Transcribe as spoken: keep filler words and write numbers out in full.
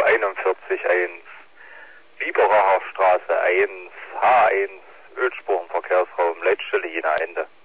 einundvierzig eins, Biberacher Straße eins, H eins, Ölspurenverkehrsraum, Leitstelle Jena Ende.